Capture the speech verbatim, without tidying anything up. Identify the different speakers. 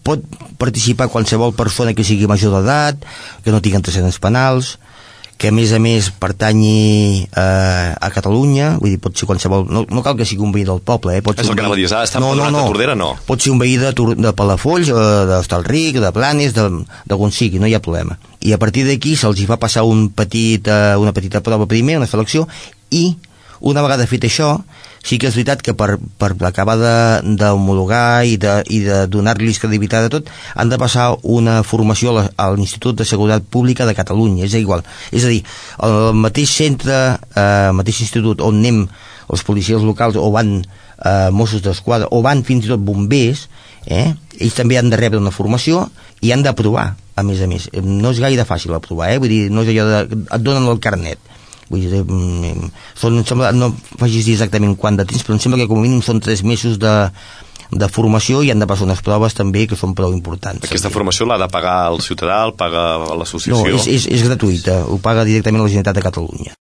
Speaker 1: pot participar qualsevol persona que sigui major d'edat, que no tingui antecedents penals, que a més a més pertanyi eh, a Catalunya, vull dir, pot ser qualsevol, no, no cal que sigui un veí del poble, eh? Pot ser
Speaker 2: és el que anava a dir, està no, no, no. a Tordera, no.
Speaker 1: Pot ser un veí de, de Palafolls, d'Hostalric, de Blanes, d'algun sigui, no hi ha problema. I a partir d'aquí se'ls hi va passar un petit, eh, una petita prova primer, una selecció, i una vegada fet això, sí que és veritat que per, per acabar d'homologar i de, i de donar-los credibilitat de tot, han de passar una formació a l'Institut de Seguretat Pública de Catalunya, és igual. És a dir, el mateix centre, eh, el mateix institut on anem els policies locals o van eh, Mossos d'Esquadra o van fins i tot bombers, eh, ells també han de rebre una formació i han d'aprovar, a més a més. No és gaire fàcil aprovar, eh? Vull dir, no és allò de... et donen el carnet. Vull dir, són, sembla, no facis dir exactament quant de temps, però em sembla que com a mínim són tres mesos de, de formació i han de passar unes proves també que són prou importants.
Speaker 2: Aquesta formació l'ha de pagar el ciutadà, el paga l'associació?
Speaker 1: No, és, és, és gratuïta, ho paga directament la Generalitat de Catalunya.